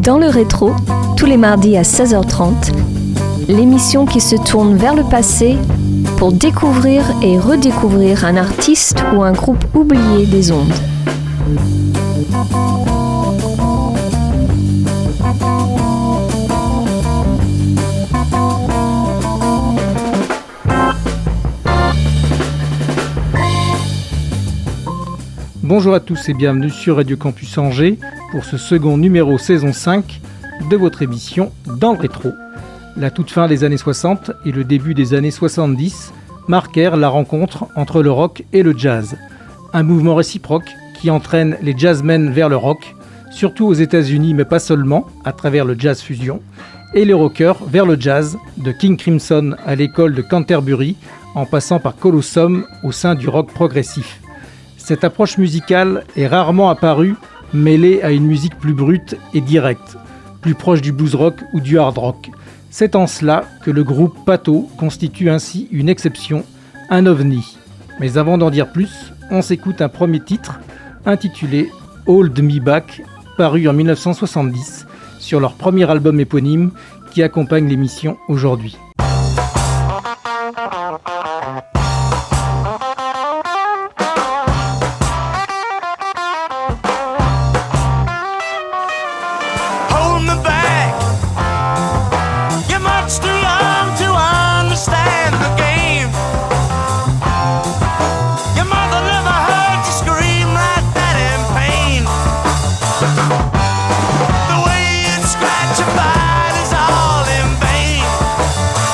Dans le rétro, tous les mardis à 16h30, l'émission qui se tourne vers le passé pour découvrir et redécouvrir un artiste ou un groupe oublié des ondes. Bonjour à tous et bienvenue sur Radio Campus Angers pour ce second numéro saison 5 de votre émission Dans le rétro. La toute fin des années 60 et le début des années 70 marquèrent la rencontre entre le rock et le jazz. Un mouvement réciproque qui entraîne les jazzmen vers le rock, surtout aux États-Unis mais pas seulement, à travers le jazz fusion, et les rockers vers le jazz, de King Crimson à l'école de Canterbury, en passant par Colossum au sein du rock progressif. Cette approche musicale est rarement apparue mêlée à une musique plus brute et directe, plus proche du blues rock ou du hard rock. C'est en cela que le groupe Pato constitue ainsi une exception, un ovni. Mais avant d'en dire plus, on s'écoute un premier titre intitulé Hold Me Back, paru en 1970 sur leur premier album éponyme qui accompagne l'émission aujourd'hui. The way you scratch your bite is all in vain.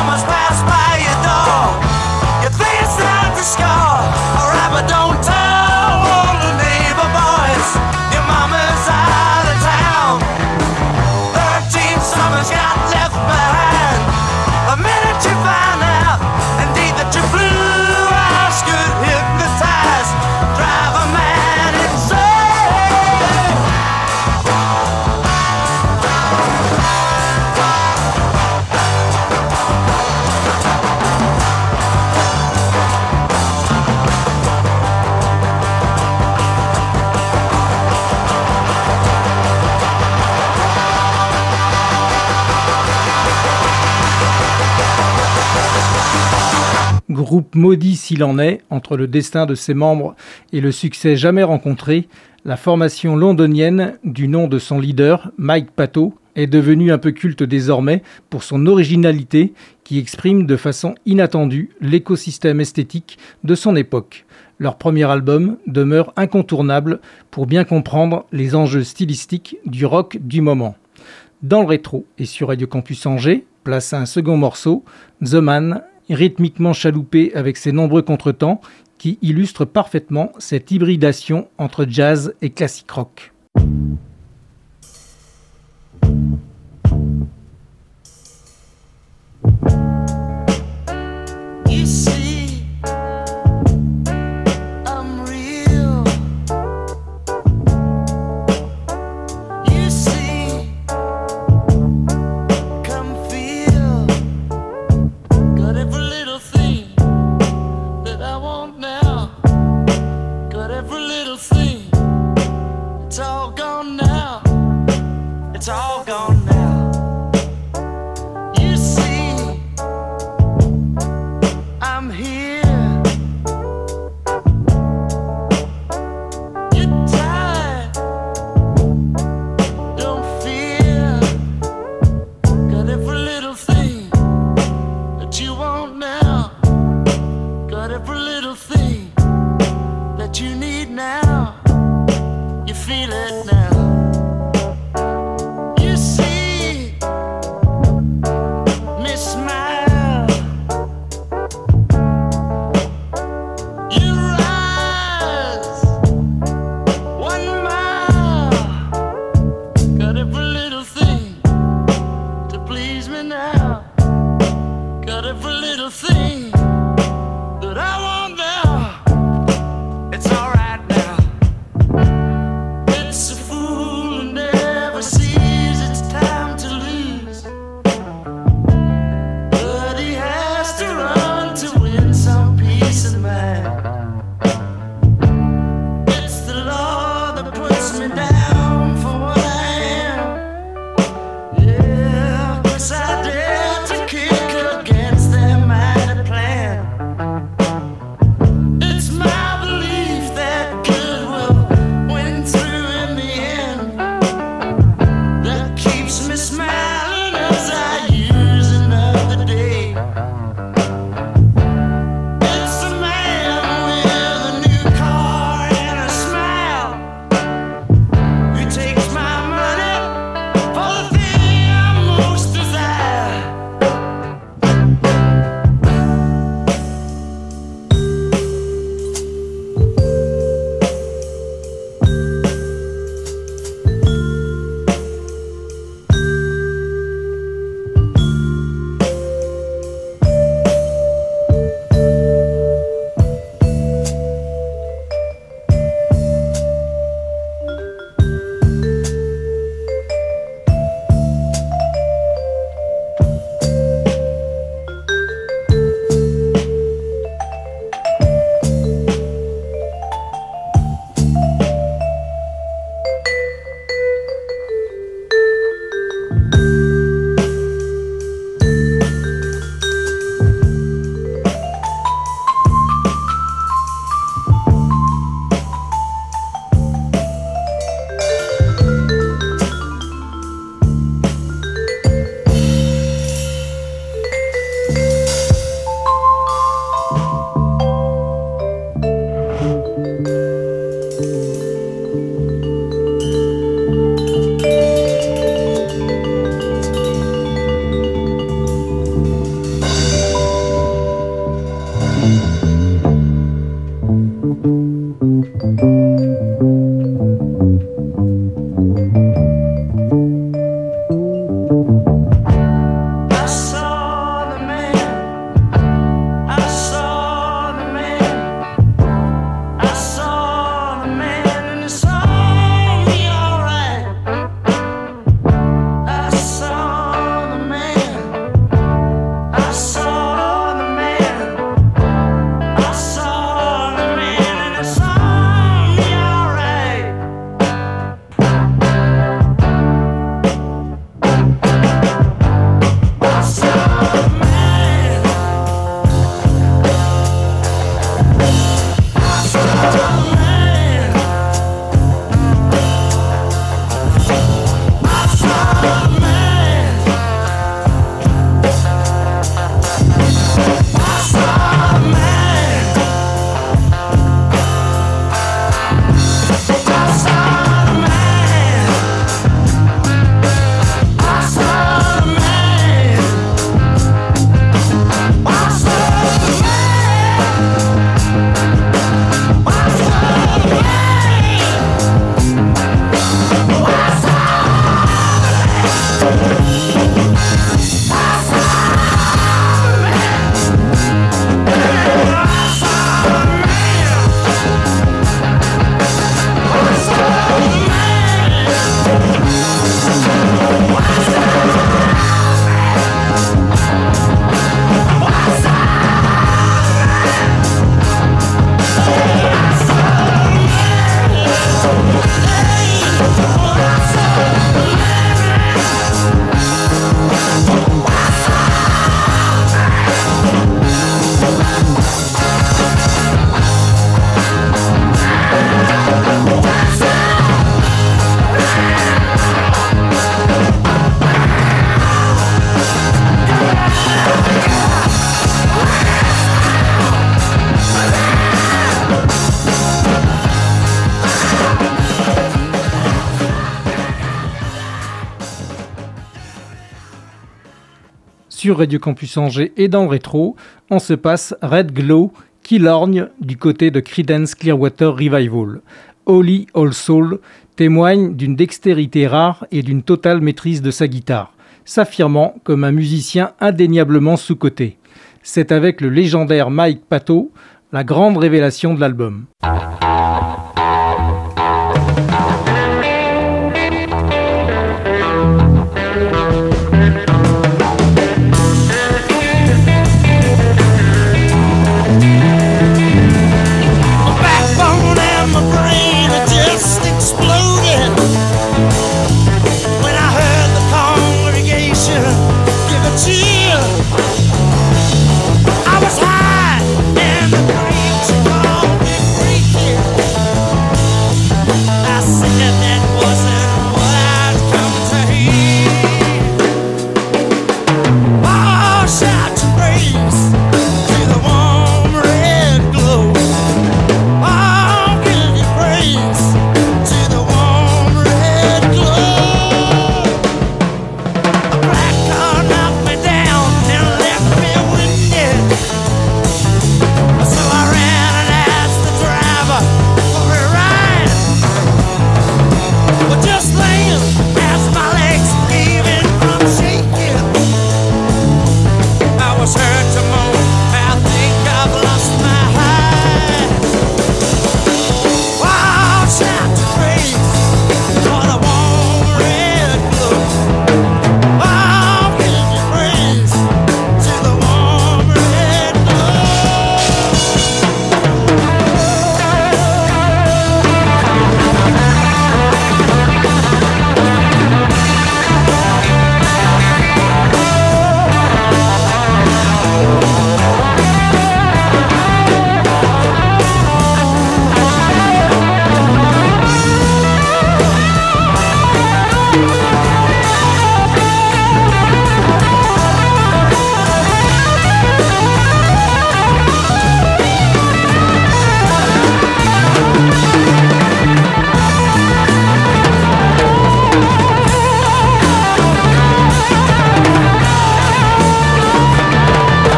almost passed by your door. You think it's time to score. Alright, but don't tell all the neighbor boys your mama's out of town. 13 summers got left behind. The minute you find out, indeed, that your blue eyes could hypnotize, drive a man insane. Groupe maudit s'il en est, entre le destin de ses membres et le succès jamais rencontré, la formation londonienne, du nom de son leader, Mike Patton, est devenue un peu culte désormais pour son originalité qui exprime de façon inattendue l'écosystème esthétique de son époque. Leur premier album demeure incontournable pour bien comprendre les enjeux stylistiques du rock du moment. Dans le rétro et sur Radio Campus Angers, place à un second morceau, The Man, rythmiquement chaloupé avec ses nombreux contretemps qui illustrent parfaitement cette hybridation entre jazz et classique rock. You see, I'm real. You see, come feel. Got every little thing that I want now. Got every little thing. It's all gone now. It's all gone now. You see, I'm here. You're tired. Don't fear. Got every little thing that you want now. Got every little thing that you need now. You feel it now. You see me smile. You rise 1 mile. Got every little thing to please me now. Got every little thing that I want now. It's alright now. It's a fool who never sees it's time to lose. But he has to run to win some peace of mind. It's the law that puts me down for what I am. Yeah, 'cause I dare to kick against their mighty plan. sur Radio Campus Angers et dans le rétro, on se passe Red Glow qui lorgne du côté de Creedence Clearwater Revival. Holy All Soul témoigne d'une dextérité rare et d'une totale maîtrise de sa guitare, s'affirmant comme un musicien indéniablement sous-coté. C'est avec le légendaire Mike Patton la grande révélation de l'album. I was high and the breeze called me freaky.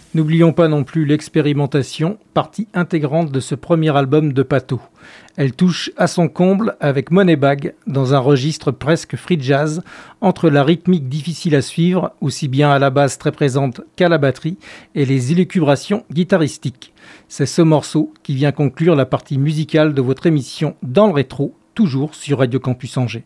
N'oublions pas non plus l'expérimentation, partie intégrante de ce premier album de Pato. Elle touche à son comble avec Moneybag, dans un registre presque free jazz, entre la rythmique difficile à suivre, aussi bien à la basse très présente qu'à la batterie, et les élucubrations guitaristiques. C'est ce morceau qui vient conclure la partie musicale de votre émission Dans le rétro, toujours sur Radio Campus Angers.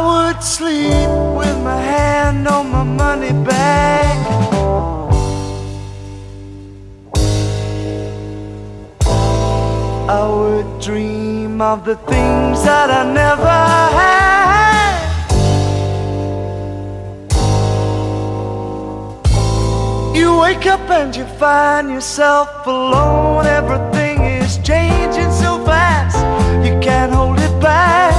would sleep with my hand on my money bag. I would dream of the things that I never had. You wake up and you find yourself alone. Everything is changing so fast, you can't hold it back.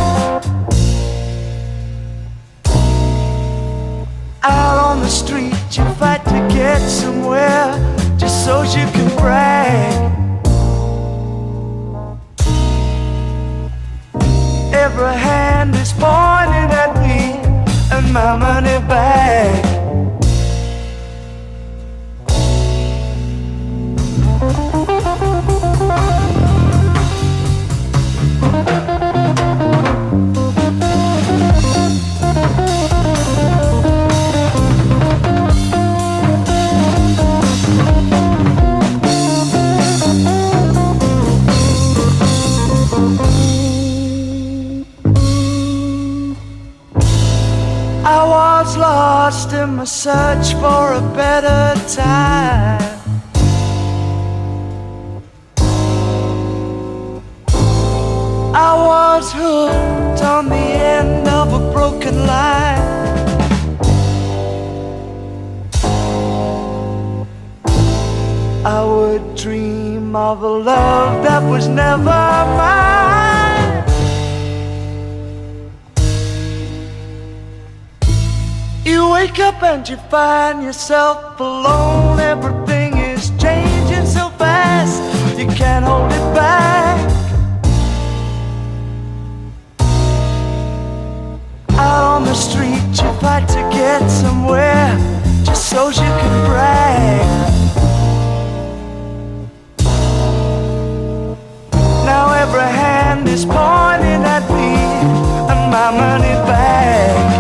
Out on the street you fight to get somewhere, just so you can brag. Every hand is pointing at me and my money bag. Lost in my search for a better time. I was hooked on the end of a broken line. I would dream of a love that was never mine. You wake up and you find yourself alone. Everything is changing so fast, you can't hold it back. Out on the street you fight to get somewhere, just so you can brag. Now every hand is pointing at me and my money bag.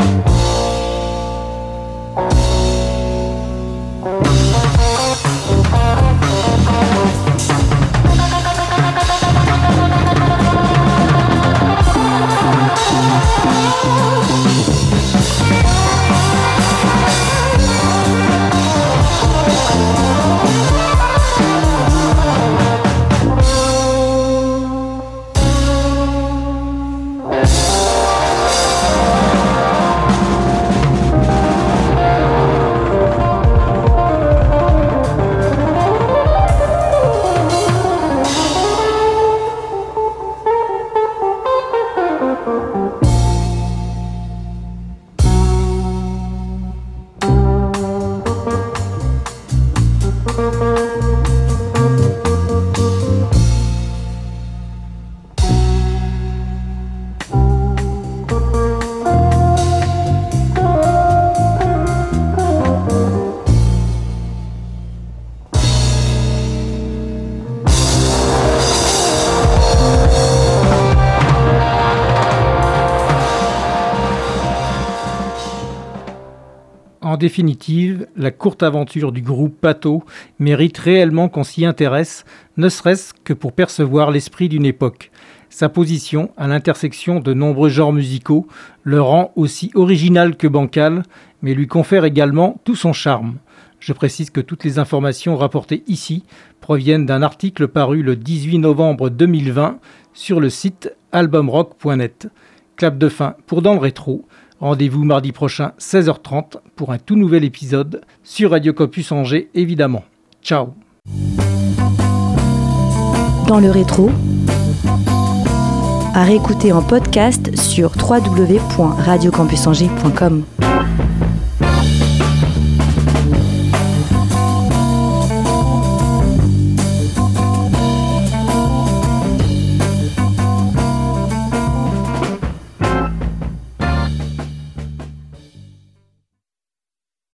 En définitive, la courte aventure du groupe Pato mérite réellement qu'on s'y intéresse, ne serait-ce que pour percevoir l'esprit d'une époque. Sa position, à l'intersection de nombreux genres musicaux, le rend aussi original que bancal, mais lui confère également tout son charme. Je précise que toutes les informations rapportées ici proviennent d'un article paru le 18 novembre 2020 sur le site albumrock.net. Clap de fin pour Dans le Rétro. Rendez-vous mardi prochain 16h30 pour un tout nouvel épisode sur Radio Campus Angers évidemment. Ciao. Dans le rétro, à réécouter en podcast sur www.radiocampusangers.com.